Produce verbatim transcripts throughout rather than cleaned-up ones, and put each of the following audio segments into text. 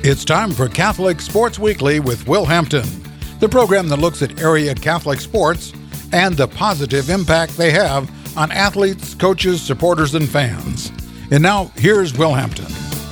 It's time for Catholic Sports Weekly with Will Hampton, the program that looks at area Catholic sports and the positive impact they have on athletes, coaches, supporters, and fans. And now, here's Will Hampton.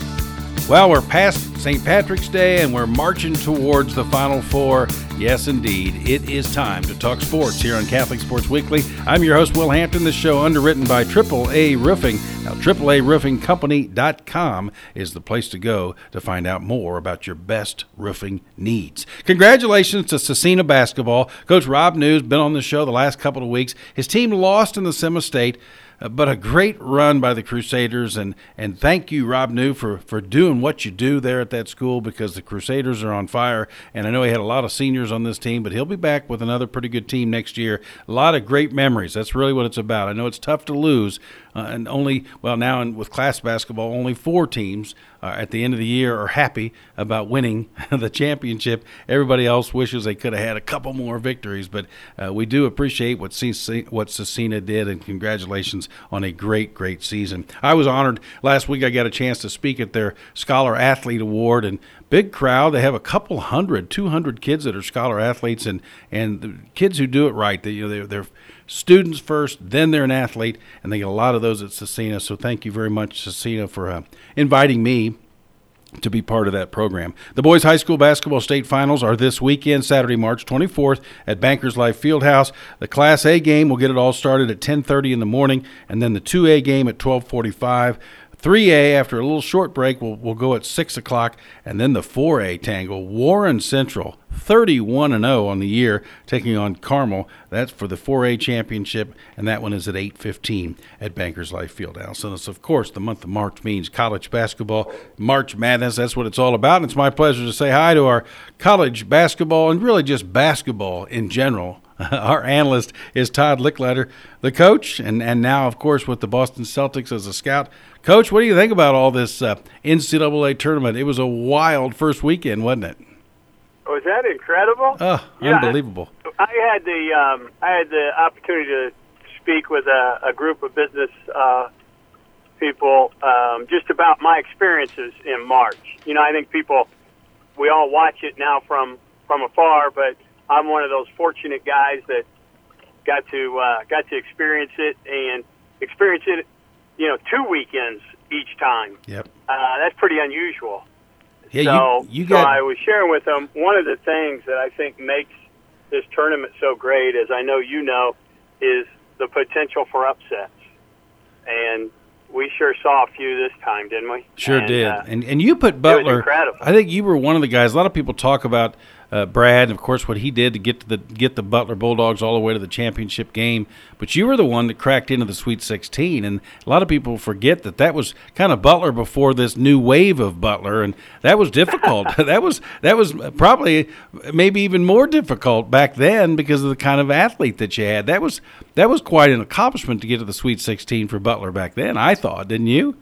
Well, we're past Saint Patrick's Day and we're marching towards the Final Four. Yes, indeed, it is time to talk sports here on Catholic Sports Weekly. I'm your host, Will Hampton. This show underwritten by triple A Roofing. Now, triple A Roofing Company dot com is the place to go to find out more about your best roofing needs. Congratulations to Scecina basketball. Coach Rob News been on the show the last couple of weeks. His team lost in the semi-state, but a great run by the Crusaders, and, and thank you, Rob New, for, for doing what you do there at that school, because the Crusaders are on fire, and I know he had a lot of seniors on this team, but he'll be back with another pretty good team next year. A lot of great memories. That's really what it's about. I know it's tough to lose, uh, and only, well, now in, with class basketball, only four teams uh, at the end of the year are happy about winning the championship. Everybody else wishes they could have had a couple more victories, but uh, we do appreciate what C- what Scecina did, and congratulations on a great, great season. I was honored last week. I got a chance to speak at their Scholar Athlete Award, and big crowd. They have a couple hundred, two hundred kids that are scholar athletes, and and the kids who do it right. They, you know, they're, they're students first, then they're an athlete, and they get a lot of those at Scecina. So thank you very much, Scecina, for uh, inviting me to be part of that program. The boys' high school basketball state finals are this weekend, Saturday, March twenty-fourth at Bankers Life Fieldhouse. The Class A game will get it all started at ten thirty in the morning, and then the two A game at twelve forty-five. three A, after a little short break, will will go at six o'clock, and then the four A tangle. Warren Central, thirty-one and oh on the year, taking on Carmel. That's for the four A championship, and that one is at eight fifteen at Bankers Life Fieldhouse. And it's, of course, the month of March means college basketball, March Madness. That's what it's all about. And it's my pleasure to say hi to our college basketball and really just basketball in general. Our analyst is Todd Licklider, the coach, and, and now, of course, with the Boston Celtics as a scout. Coach, what do you think about all this uh, N C double A tournament? It was a wild first weekend, wasn't it? Was that incredible? Oh, yeah, unbelievable. I, I had the um, I had the opportunity to speak with a, a group of business uh, people um, just about my experiences in March. You know, I think people, we all watch it now from, from afar, but I'm one of those fortunate guys that got to uh, got to experience it and experience it, you know, two weekends each time. Yep. Uh, that's pretty unusual. Yeah, so, you, you got... so I was sharing with them, one of the things that I think makes this tournament so great, as I know you know, is the potential for upsets. And we sure saw a few this time, didn't we? Sure and, did. Uh, and and you put Butler. It was incredible. I think you were one of the guys. A lot of people talk about uh, Brad, and of course what he did to get to the get the Butler Bulldogs all the way to the championship game. But you were the one that cracked into the Sweet sixteen, and a lot of people forget that that was kind of Butler before this new wave of Butler, and that was difficult. that was that was probably maybe even more difficult back then because of the kind of athlete that you had. That was that was quite an accomplishment to get to the Sweet sixteen for Butler back then, I thought, didn't you?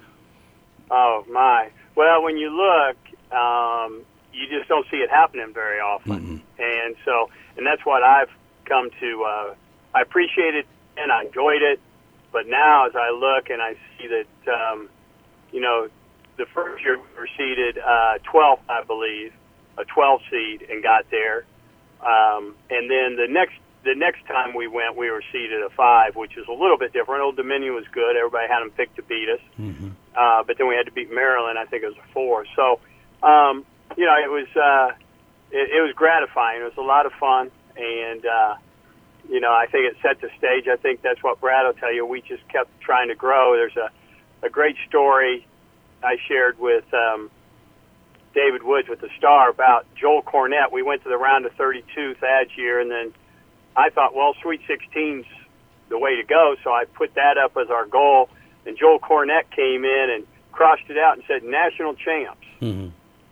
Oh, my. Well, when you look, um, you just don't see it happening very often. Mm-hmm. And so, and that's what I've come to, uh, I appreciate it and I enjoyed it. But now as I look and I see that, um, you know, the first year we were seeded uh, twelfth, I believe, a twelve seed and got there. Um, and then the next the next time we went, we were seeded a five, which is a little bit different. Old Dominion was good. Everybody had them picked to beat us. Mm-hmm. Uh, but then we had to beat Maryland. I think it was a four. So, um, you know, it was uh, it, it was gratifying. It was a lot of fun. And, uh, you know, I think it set the stage. I think that's what Brad will tell you. We just kept trying to grow. There's a, a great story I shared with um, David Woods with the Star about Joel Cornette. We went to the round of thirty-two Thad's year, and then I thought, well, Sweet sixteen's the way to go, so I put that up as our goal. And Joel Cornette came in and crossed it out and said, national champs. Mm-hmm.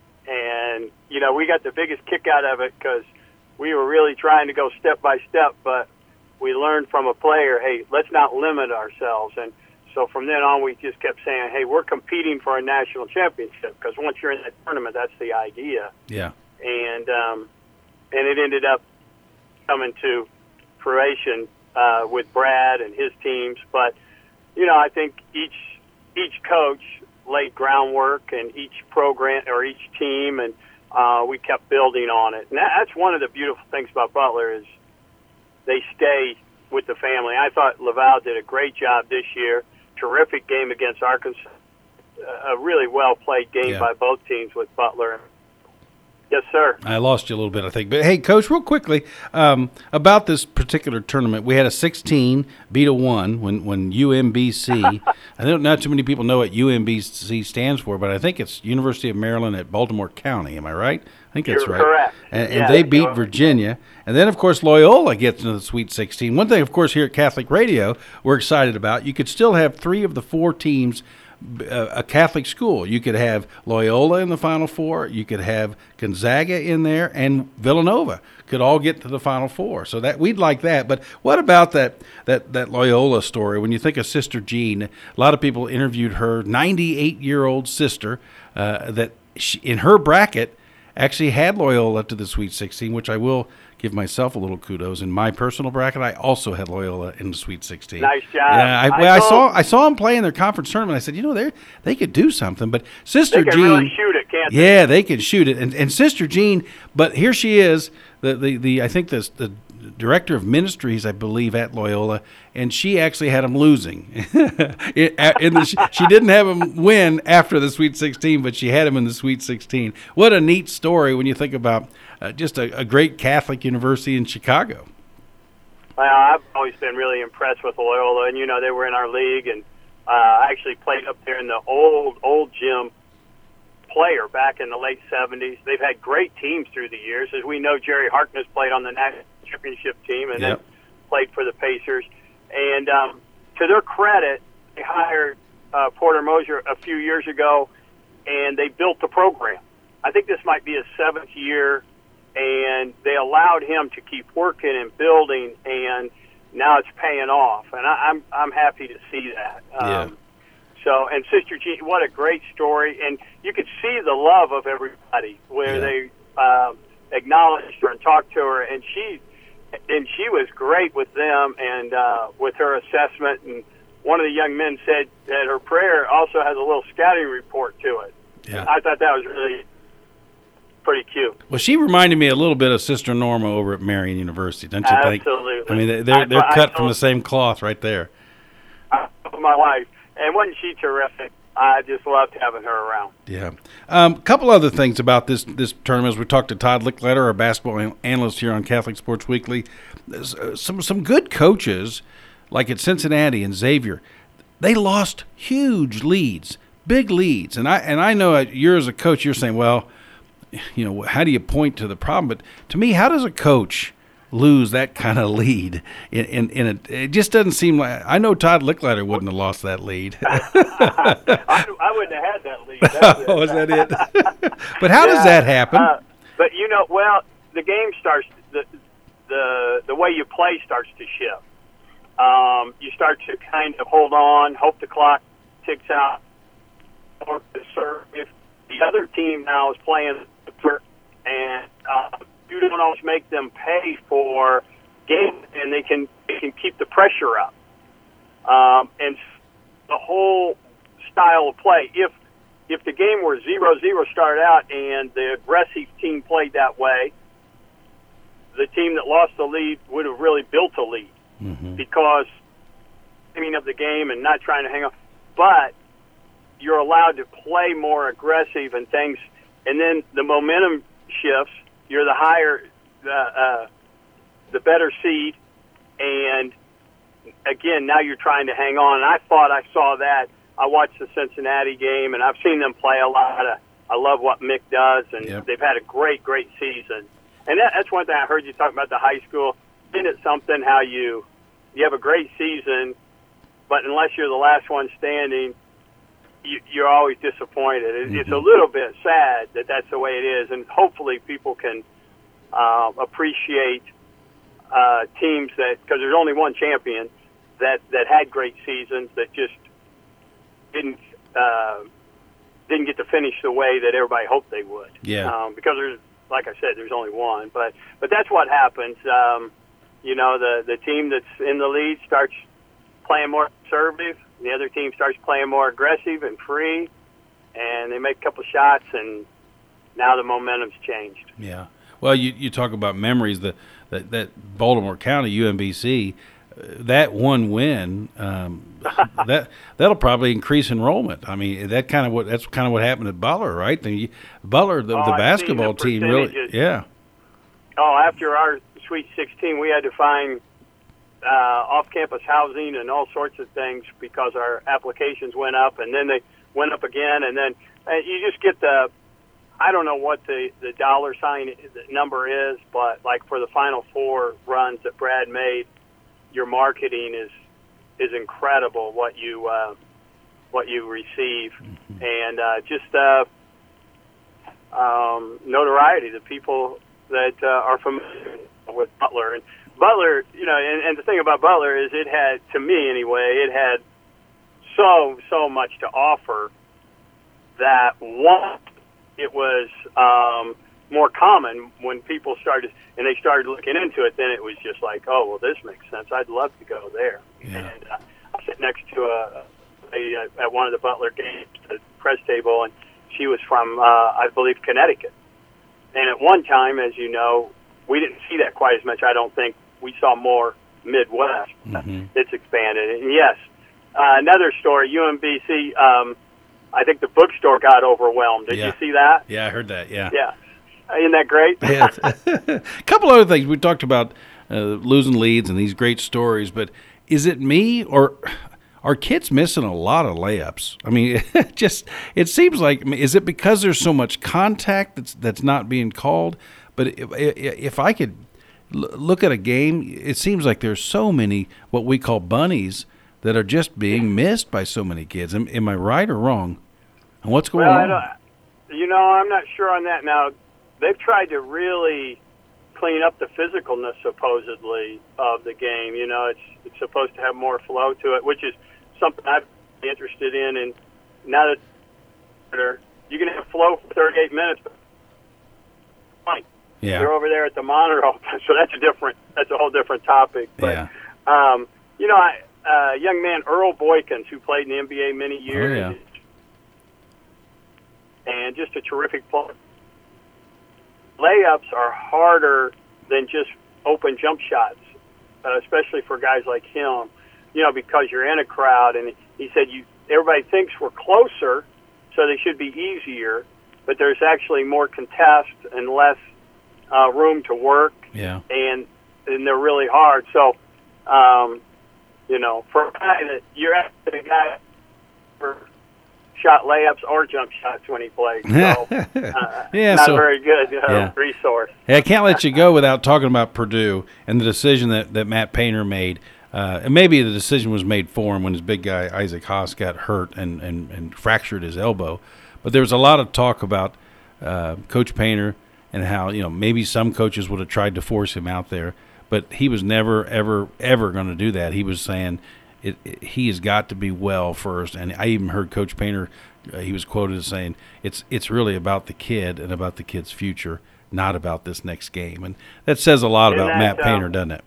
And, you know, we got the biggest kick out of it because we were really trying to go step by step, but we learned from a player, hey, let's not limit ourselves. And so from then on, we just kept saying, hey, we're competing for a national championship because once you're in that tournament, that's the idea. Yeah. And, um, and it ended up coming to fruition uh, with Brad and his teams. But, you know, I think each each coach laid ground groundwork and each program or each team, and uh, we kept building on it. And that, that's one of the beautiful things about Butler is they stay with the family. I thought Laval did a great job this year. Terrific game against Arkansas. A really well-played game yeah. by both teams with Butler. Yes, sir. I lost you a little bit, I think. But, hey, Coach, real quickly, um, about this particular tournament, we had a sixteen beat a one when, when U M B C. I think not too many people know what U M B C stands for, but I think it's University of Maryland at Baltimore County. Am I right? I think that's You're right. correct. And, and yeah, they beat Virginia. And then, of course, Loyola gets into the Sweet sixteen. One thing, of course, here at Catholic Radio we're excited about, you could still have three of the four teams a Catholic school. You could have Loyola in the Final Four. You could have Gonzaga in there, and Villanova could all get to the Final Four. So that we'd like that. But what about that that that Loyola story? When you think of Sister Jean, a lot of people interviewed her ninety-eight-year-old sister uh, that she, in her bracket actually had Loyola to the Sweet sixteen, which I will give myself a little kudos. In my personal bracket, I also had Loyola in the Sweet sixteen. Nice job. Yeah, I, well, I, I saw I saw them play in their conference tournament. I said, you know, they they could do something. But Sister they can Jean, really shoot it, can't they? yeah, they can shoot it. And and Sister Jean, but here she is, the the, the I think the the director of ministries, I believe, at Loyola, and she actually had them losing. in the, she didn't have them win after the Sweet sixteen, but she had them in the Sweet sixteen. What a neat story when you think about uh, just a, a great Catholic university in Chicago. Well, I've always been really impressed with Loyola, and, you know, they were in our league, and uh, I actually played up there in the old, old gym player back in the late seventies. They've had great teams through the years. As we know, Jerry Harkness played on the national championship team and yep. then played for the Pacers. And um, to their credit, they hired uh, Porter Moser a few years ago, and they built the program. I think this might be his seventh year, and they allowed him to keep working and building, and now it's paying off. And I, I'm I'm happy to see that. Um, yeah. So, and Sister Jean, what a great story. And you could see the love of everybody where yeah. they um, acknowledged her and talked to her, and she and she was great with them and uh, with her assessment. And one of the young men said that her prayer also has a little scouting report to it. Yeah. I thought that was really pretty cute. Well, she reminded me a little bit of Sister Norma over at Marian University, don't you think? Absolutely. I mean, they're they're I, cut I, from the same cloth right there. I, my wife. And wasn't she terrific? I just loved having her around. Yeah. A um, couple other things about this this tournament. As we talked to Todd Lickletter, our basketball analyst here on Catholic Sports Weekly, uh, some some good coaches, like at Cincinnati and Xavier, they lost huge leads, big leads. And I and I know you're as a coach, you're saying, well, you know, how do you point to the problem? But to me, how does a coach lose that kind of lead in, in, in a, it just doesn't seem like, I know Todd Lickletter wouldn't have lost that lead. I, I wouldn't have had that lead. That's oh, is that it? But how yeah, does that happen? Uh, but, you know, well, the game starts, the the the way you play starts to shift. Um, you start to kind of hold on, hope the clock ticks out, or to serve. If the other team now is playing, and uh, you don't always make them pay for games, and they can they can keep the pressure up. Um, and the whole style of play, if if the game were zero zero started out and the aggressive team played that way, the team that lost the lead would have really built a lead mm-hmm. because timing of the game and not trying to hang on. But you're allowed to play more aggressive and things, and then the momentum shifts. You're the higher, the uh, the better seed, and again, now you're trying to hang on. And I thought I saw that. I watched the Cincinnati game, and I've seen them play a lot. Of, I love what Mick does, and yep. they've had a great, great season. And that, that's one thing I heard you talk about the high school. Isn't it something how you you have a great season, but unless you're the last one standing, you, you're always disappointed. It, mm-hmm. It's a little bit sad that that's the way it is, and hopefully people can uh, appreciate uh, teams that, because there's only one champion, that, that had great seasons that just didn't uh, didn't get to finish the way that everybody hoped they would. Yeah. Um, because there's, like I said, there's only one. But but that's what happens. Um, you know, the the team that's in the lead starts playing more conservative. The other team starts playing more aggressive and free, and they make a couple shots, and now the momentum's changed. Yeah. Well, you, you talk about memories. The that, that Baltimore County U M B C, uh, that one win, um, that that'll probably increase enrollment. I mean, that kind of what that's kind of what happened at Butler, right? The Butler, the, oh, the I've basketball the team, really, yeah. Oh, after our Sweet sixteen, we had to find uh, off-campus housing and all sorts of things because our applications went up, and then they went up again, and then uh, you just get the, I don't know what the, the dollar sign number is, but like for the Final Four runs that Brad made, your marketing is is incredible. What you uh, what you receive, mm-hmm. and uh, just uh, um, notoriety. The people that uh, are familiar with Butler, and Butler, you know, and, and the thing about Butler is it had, to me anyway, it had so so much to offer that one. It was um, more common when people started, and they started looking into it, then it was just like, oh, well, this makes sense. I'd love to go there. Yeah. And uh, I sat next to a, a, at one of the Butler games at the press table, and she was from, uh, I believe, Connecticut. And at one time, as you know, we didn't see that quite as much. I don't think we saw more Midwest. Mm-hmm. It's expanded. And yes, uh, another story, U M B C, um, I think the bookstore got overwhelmed. Did yeah. you see that? Yeah, I heard that, yeah. Yeah. Isn't that great? Yeah. A couple other things. We talked about uh, losing leads and these great stories, but is it me or are kids missing a lot of layups? I mean, it just it seems like, is it because there's so much contact that's that's not being called? But if, if I could look at a game, it seems like there's so many what we call bunnies that are just being missed by so many kids. Am, am I right or wrong? And what's going well, on? I don't, you know, I'm not sure on that. Now, they've tried to really clean up the physicalness, supposedly, of the game. You know, it's it's supposed to have more flow to it, which is something I'm interested in. And now that you can have flow for thirty-eight minutes, but yeah. they're over there at the monitor all the time, so that's a different, that's a whole different topic. But, yeah. um, you know, I. Uh, young man Earl Boykins, who played in the N B A many years, oh, yeah. and just a terrific player. Layups are harder than just open jump shots, uh, especially for guys like him. You know, because you're in a crowd, and he said you everybody thinks we're closer, so they should be easier, but there's actually more contest and less uh, room to work. Yeah, and and they're really hard. So. Um, You know, for a guy that you're asking a guy for shot layups or jump shots when he plays, so uh, yeah, not so, a very good uh, yeah. resource. Hey, I can't let you go without talking about Purdue and the decision that, that Matt Painter made. Uh, and maybe the decision was made for him when his big guy Isaac Haas got hurt and, and, and fractured his elbow. But there was a lot of talk about uh, Coach Painter and how, you know, maybe some coaches would have tried to force him out there. But he was never, ever, ever going to do that. He was saying it, it, he has got to be well first. And I even heard Coach Painter, uh, he was quoted as saying, it's it's really about the kid and about the kid's future, not about this next game. And that says a lot and about that, Matt Painter, um, doesn't it?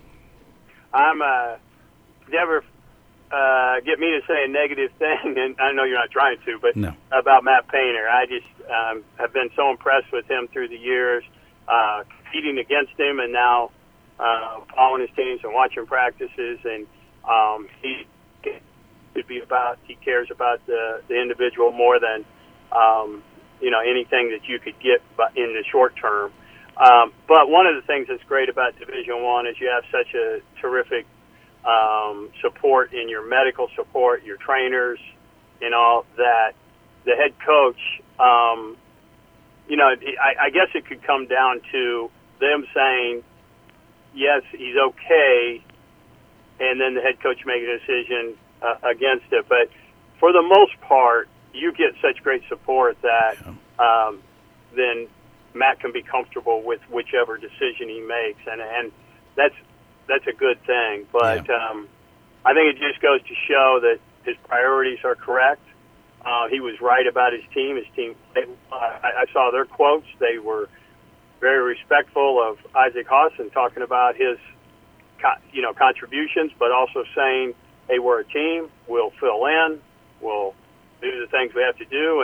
I'm uh, never uh, get me to say a negative thing, and I know you're not trying to, but no. about Matt Painter. I just um, have been so impressed with him through the years, uh, competing against him, and now Uh, following his teams and watching practices, and um, he could be about. He cares about the, the individual more than um, you know anything that you could get in the short term. Um, but one of the things that's great about Division One is you have such a terrific um, support in your medical support, your trainers, and all that. The head coach, um, you know, I, I guess it could come down to them saying, yes, he's okay, and then the head coach make a decision uh, against it. But for the most part, you get such great support that um, then Matt can be comfortable with whichever decision he makes, and and that's that's a good thing. But yeah. um, I think it just goes to show that his priorities are correct. Uh, he was right about his team. His team, they, uh, I, I saw their quotes. They were very respectful of Isaac Haas and talking about his, you know, contributions, but also saying, hey, we're a team, we'll fill in, we'll do the things we have to do. And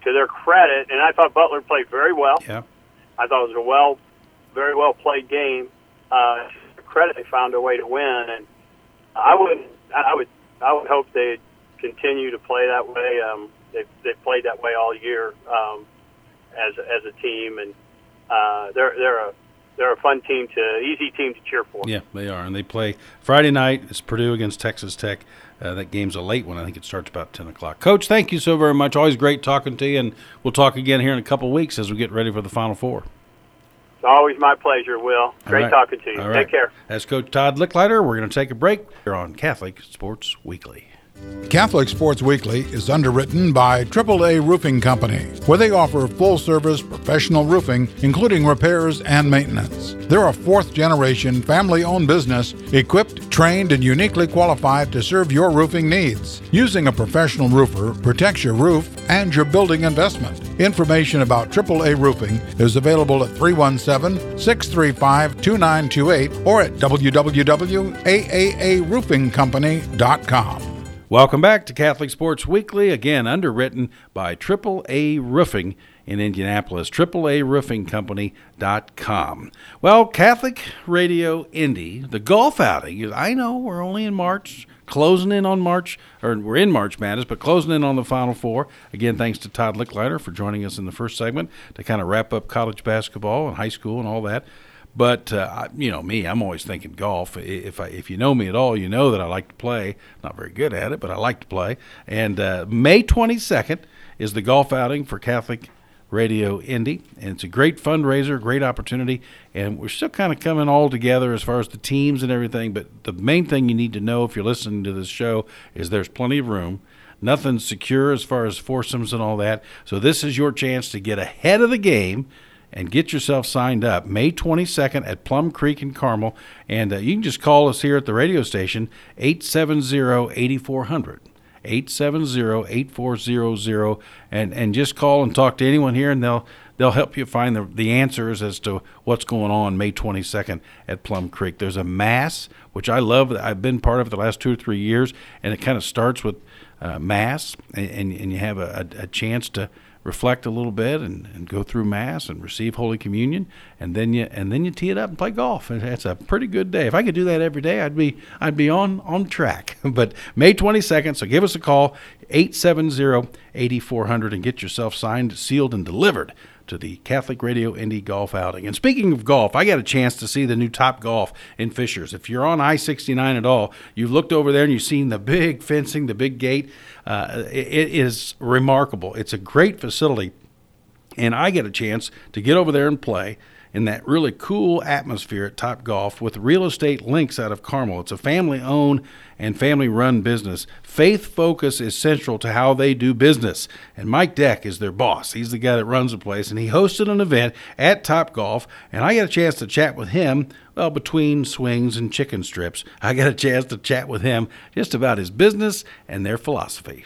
to their credit, and I thought Butler played very well. Yeah. I thought it was a well, very well played game. Uh, to credit, they found a way to win, and I would, I would, I would hope they continue to play that way. Um, they've they've played that way all year um, as as a team, and uh, they're they're a they're a fun team to easy team to cheer for. Yeah, they are, and they play Friday night. It's Purdue against Texas Tech. Uh, that game's a late one. I think it starts about ten o'clock. Coach, thank you so very much. Always great talking to you, and we'll talk again here in a couple of weeks as we get ready for the Final Four. It's always my pleasure, Will. Great right. talking to you. All right. Take care. That's Coach Todd Licklider. We're going to take a break here on Catholic Sports Weekly. Catholic Sports Weekly is underwritten by triple A Roofing Company, where they offer full-service professional roofing, including repairs and maintenance. They're a fourth-generation family-owned business equipped, trained, and uniquely qualified to serve your roofing needs. Using a professional roofer protects your roof and your building investment. Information about triple A Roofing is available at three one seven, six three five, two nine two eight or at w w w dot a a a roofing company dot com. Welcome back to Catholic Sports Weekly, again underwritten by triple A Roofing in Indianapolis, triple A roofing company dot com. Well, Catholic Radio Indy, the golf outing, I know we're only in March, closing in on March, or we're in March Madness, but closing in on the Final Four. Again, thanks to Todd Licklider for joining us in the first segment to kind of wrap up college basketball and high school and all that. But, uh, you know, me, I'm always thinking golf. If I, if you know me at all, you know that I like to play. Not very good at it, but I like to play. And uh, May twenty-second is the golf outing for Catholic Radio Indy. And it's a great fundraiser, great opportunity. And we're still kind of coming all together as far as the teams and everything. But the main thing you need to know if you're listening to this show is there's plenty of room. Nothing's secure as far as foursomes and all that. So this is your chance to get ahead of the game and get yourself signed up May twenty-second at Plum Creek in Carmel. And uh, you can just call us here at the radio station, eight seven zero, eight four zero zero, eight seven zero, eight four zero zero, and, and just call and talk to anyone here, and they'll they'll help you find the, the answers as to what's going on May twenty-second at Plum Creek. There's a Mass, which I love. I've been part of it the last two or three years, and it kind of starts with uh, Mass, and, and, and you have a, a, a chance to reflect a little bit and, and go through Mass and receive Holy Communion, and then you and then you tee it up and play golf. And it's a pretty good day. If I could do that every day, I'd be I'd be on on track. But May twenty-second, so give us a call, eight seven zero, eight four zero zero, and get yourself signed, sealed, and delivered to the Catholic Radio Indy Golf Outing. And speaking of golf, I got a chance to see the new Top Golf in Fishers. If you're on I sixty-nine at all, you've looked over there and you've seen the big fencing, the big gate. Uh, it, it is remarkable. It's a great facility, and I get a chance to get over there and play in that really cool atmosphere at Top Golf with Real Estate Links out of Carmel. It's a family-owned and family-run business. Faith focus is central to how they do business, and Mike Deck is their boss. He's the guy that runs the place, and he hosted an event at Top Golf, and I got a chance to chat with him, well, between swings and chicken strips. I got a chance to chat with him just about his business and their philosophy.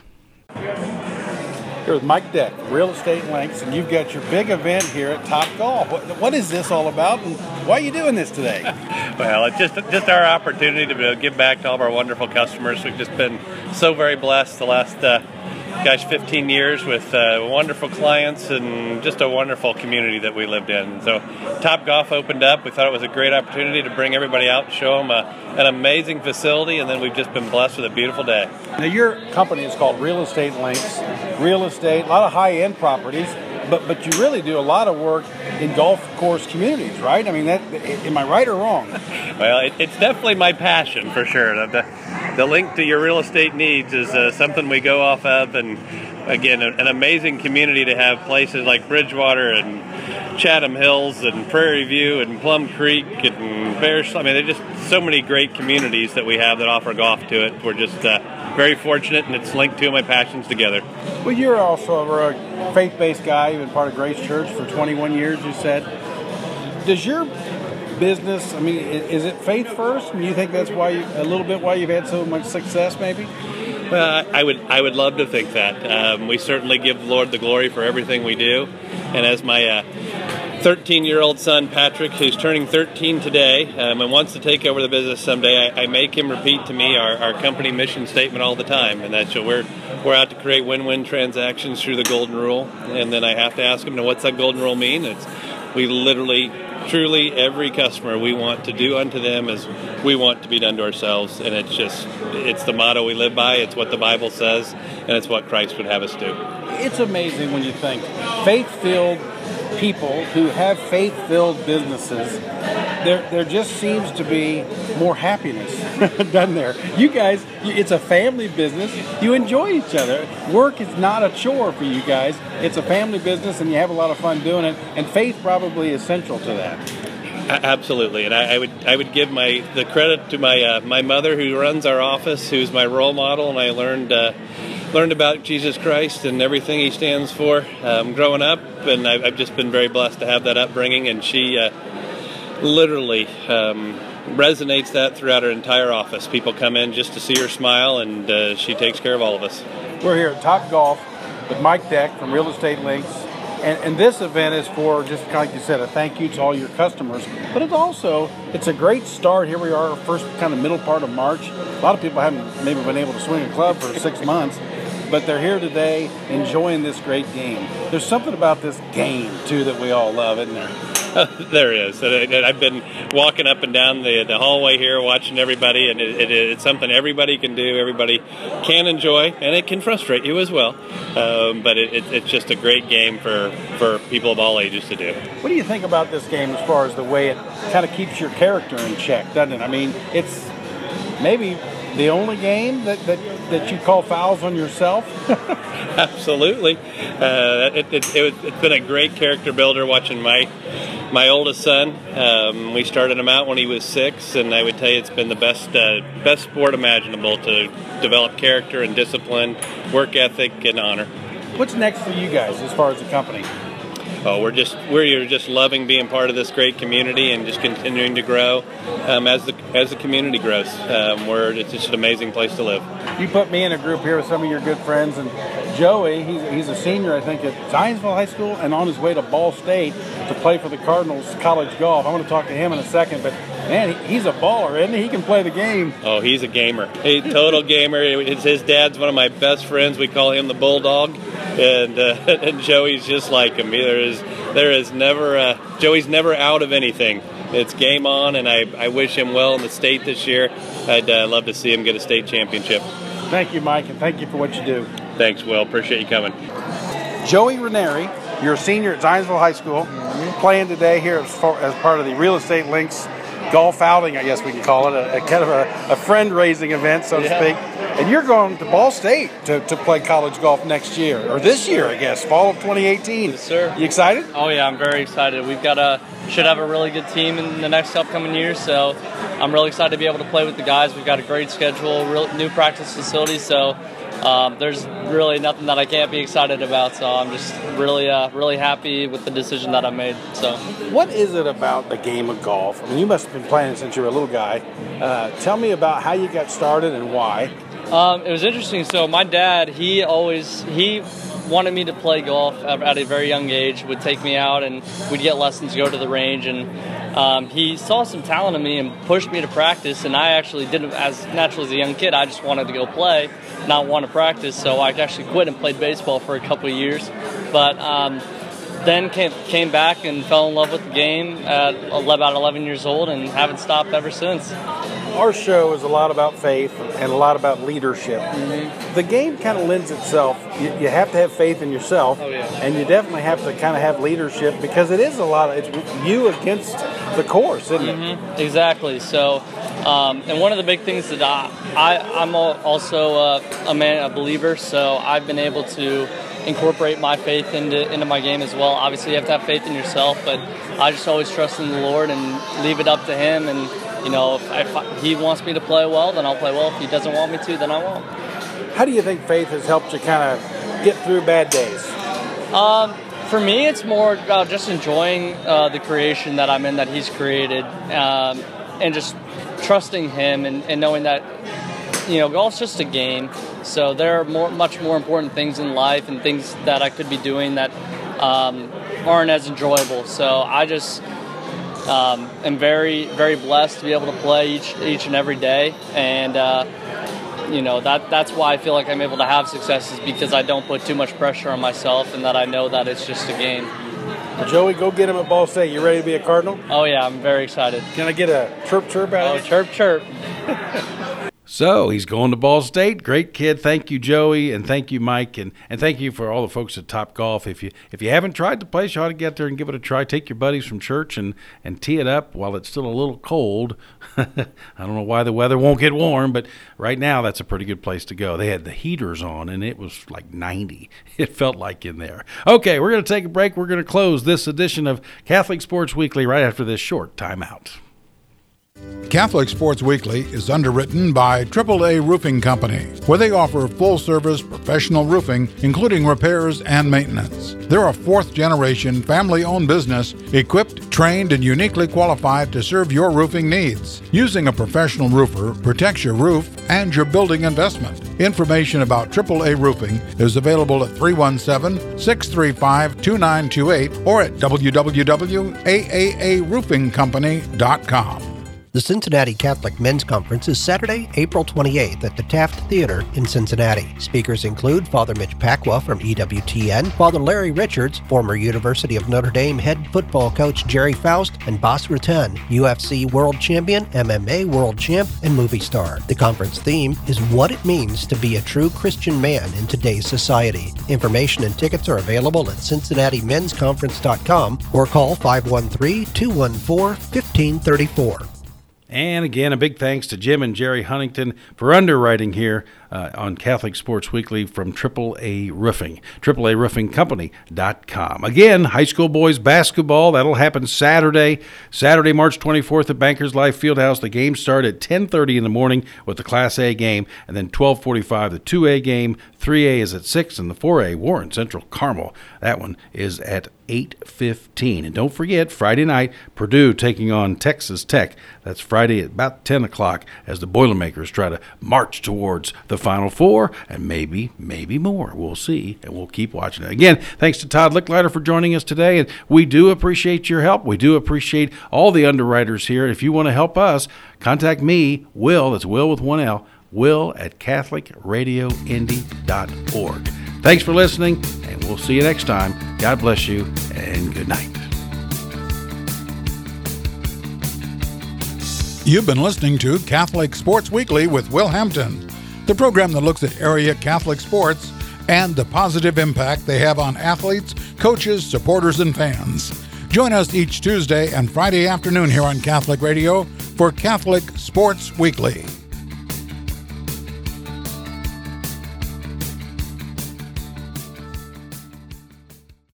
Here with Mike Deck, Real Estate Links, and you've got your big event here at Top Golf. What, what is this all about, and why are you doing this today? Well, it's just just our opportunity to be able to give back to all of our wonderful customers. We've just been so very blessed the last, uh, gosh, fifteen years with uh, wonderful clients and just a wonderful community that we lived in. So Top Golf opened up. We thought it was a great opportunity to bring everybody out and show them a, an amazing facility, and then we've just been blessed with a beautiful day. Now, your company is called Real Estate Links. Real estate, a lot of high-end properties, but but you really do a lot of work in golf course communities, right? I mean, that, am I right or wrong? Well, it, it's definitely my passion for sure. The, the link to your real estate needs is uh, something we go off of, and again, an amazing community to have places like Bridgewater and Chatham Hills and Prairie View and Plum Creek and Bears. I mean, there's just so many great communities that we have that offer golf to it. We're just uh, very fortunate, and it's linked two of my passions together. Well, you're also a faith-based guy. You've been part of Grace Church for twenty-one years, you said. Does your business, I mean, is it faith first? And you think that's why you, a little bit why you've had so much success, maybe? Well, I would I would love to think that. Um, we certainly give the Lord the glory for everything we do. And as my uh, thirteen-year-old son, Patrick, who's turning thirteen today um, and wants to take over the business someday, I, I make him repeat to me our, our company mission statement all the time, and that's that we're we're out to create win-win transactions through the golden rule. And then I have to ask them, now, what's that golden rule mean? It's we literally, truly, every customer, we want to do unto them as we want to be done to ourselves. And it's just, it's the motto we live by. It's what the Bible says, and it's what Christ would have us do. It's amazing when you think faith-filled people who have faith-filled businesses, there there just seems to be more happiness, doesn't there? You guys, it's a family business. You enjoy each other. Work is not a chore for you guys. It's a family business, and you have a lot of fun doing it, and faith probably is central to that. Absolutely, and I, I would I would give my the credit to my uh, my mother, who runs our office, who's my role model, and I learned uh, learned about Jesus Christ and everything He stands for um, growing up, and I've, I've just been very blessed to have that upbringing, and she uh, literally um, resonates that throughout her entire office. People come in just to see her smile, and uh, she takes care of all of us. We're here at Top Golf with Mike Deck from Real Estate Links. And, and this event is for, just kind of like you said, a thank you to all your customers. But it's also, it's a great start. Here we are, first kind of middle part of March. A lot of people haven't maybe been able to swing a club for six months. But they're here today enjoying this great game. There's something about this game, too, that we all love, isn't there? There is. I've been walking up and down the, the hallway here watching everybody, and it, it, it's something everybody can do, everybody can enjoy, and it can frustrate you as well. Um, but it, it, it's just a great game for, for people of all ages to do. What do you think about this game as far as the way it kind of keeps your character in check, doesn't it? I mean, it's maybe the only game that, that, that you call fouls on yourself? Absolutely. Uh, it, it, it, it's been a great character builder watching my my oldest son. Um, we started him out when he was six, and I would tell you it's been the best uh, best sport imaginable to develop character and discipline, work ethic, and honor. What's next for you guys as far as the company? Oh, we're just we're just loving being part of this great community and just continuing to grow um, as the as the community grows. Um, we're it's just an amazing place to live. You put me in a group here with some of your good friends, and Joey, he's, he's a senior, I think, at Zionsville High School, and on his way to Ball State to play for the Cardinals college golf. I want to talk to him in a second, but man, he, he's a baller, isn't he? He can play the game. Oh, he's a gamer. He's a total gamer. His, his dad's one of my best friends. We call him the Bulldog, and uh, and Joey's just like him. There is there is never uh, Joey's never out of anything. It's game on, and I, I wish him well in the state this year. I'd uh, love to see him get a state championship. Thank you, Mike, and thank you for what you do. Thanks, Will. Appreciate you coming. Joey Ranieri, you're a senior at Zionsville High School, mm-hmm. playing today here as, far, as part of the Real Estate Links golf outing, I guess we can call it, a, a kind of a, a friend-raising event, so to yeah. speak. And you're going to Ball State to, to play college golf next year, or this year, I guess, fall of twenty eighteen. Yes, sir. You excited? Oh, yeah, I'm very excited. We've got a, should have a really good team in the next upcoming years, so I'm really excited to be able to play with the guys. We've got a great schedule, real, new practice facilities, so um, there's really nothing that I can't be excited about. So I'm just really, uh, really happy with the decision that I made. So, what is it about the game of golf? I mean, you must have been playing since you were a little guy. Uh, tell me about how you got started and why. Um, it was interesting. So my dad, he always he wanted me to play golf at a very young age. Would take me out and we'd get lessons, go to the range, and um, he saw some talent in me and pushed me to practice. And I actually didn't, as naturally as a young kid, I just wanted to go play, not want to practice. So I actually quit and played baseball for a couple of years, but. Um, Then came came back and fell in love with the game at about eleven years old and haven't stopped ever since. Our show is a lot about faith and a lot about leadership. Mm-hmm. The game kind of lends itself. You, you have to have faith in yourself, oh, yeah. and you definitely have to kind of have leadership because it is a lot of it's you against the course, isn't mm-hmm. it? Exactly. So, um, and one of the big things that I, I I'm also a, a man, a believer. So I've been able to incorporate my faith into into my game as well. Obviously, you have to have faith in yourself, but I just always trust in the Lord and leave it up to Him. And you know, if, if He wants me to play well, then I'll play well. If He doesn't want me to, then I won't. How do you think faith has helped you kind of get through bad days? Um, for me, it's more about just enjoying uh, the creation that I'm in, that He's created, um, and just trusting Him and, and knowing that, you know, golf's just a game. So there are more, much more important things in life and things that I could be doing that um, aren't as enjoyable. So I just um, am very, very blessed to be able to play each each and every day. And uh, you know, that that's why I feel like I'm able to have success, is because I don't put too much pressure on myself, and that I know that it's just a game. Well, Joey, go get him at Ball State. You ready to be a Cardinal? Oh, yeah, I'm very excited. Can I get a chirp chirp out oh, of you? chirp chirp. So he's going to Ball State. Great kid. Thank you, Joey, and thank you, Mike, and, and thank you for all the folks at Top Golf. If you if you haven't tried the place, you ought to get there and give it a try. Take your buddies from church and, and tee it up while it's still a little cold. I don't know why the weather won't get warm, but right now that's a pretty good place to go. They had the heaters on, and it was like ninety. It felt like in there. Okay, we're going to take a break. We're going to close this edition of Catholic Sports Weekly right after this short timeout. Catholic Sports Weekly is underwritten by triple A Roofing Company, where they offer full-service professional roofing, including repairs and maintenance. They're a fourth-generation, family-owned business equipped, trained, and uniquely qualified to serve your roofing needs. Using a professional roofer protects your roof and your building investment. Information about triple A Roofing is available at three one seven, six three five, two nine two eight or at w w w dot a a a roofing company dot com. The Cincinnati Catholic Men's Conference is Saturday, April twenty-eighth at the Taft Theater in Cincinnati. Speakers include Father Mitch Pacwa from E W T N, Father Larry Richards, former University of Notre Dame head football coach Jerry Faust, and Bas Rutten, U F C world champion, M M A world champ, and movie star. The conference theme is what it means to be a true Christian man in today's society. Information and tickets are available at cincinnati men's conference dot com or call five one three, two one four, one five three four. And again, a big thanks to Jim and Jerry Huntington for underwriting here uh, on Catholic Sports Weekly from triple A Roofing, triple A roofing company dot com. Again, high school boys basketball, that'll happen Saturday, Saturday, March twenty-fourth at Bankers Life Fieldhouse. The games start at ten thirty in the morning with the Class A game, and then twelve forty-five the two A game. three A is at six, and the four A, Warren Central Carmel, that one is at eight fifteen. And don't forget, Friday night, Purdue taking on Texas Tech. That's Friday at about ten o'clock as the Boilermakers try to march towards the Final Four and maybe, maybe more. We'll see, and we'll keep watching it. Again, thanks to Todd Licklider for joining us today, and we do appreciate your help. We do appreciate all the underwriters here. If you want to help us, contact me, Will, that's Will with one L, Will at catholic radio indy dot org. Thanks for listening, and we'll see you next time. God bless you, and good night. You've been listening to Catholic Sports Weekly with Will Hampton, the program that looks at area Catholic sports and the positive impact they have on athletes, coaches, supporters, and fans. Join us each Tuesday and Friday afternoon here on Catholic Radio for Catholic Sports Weekly.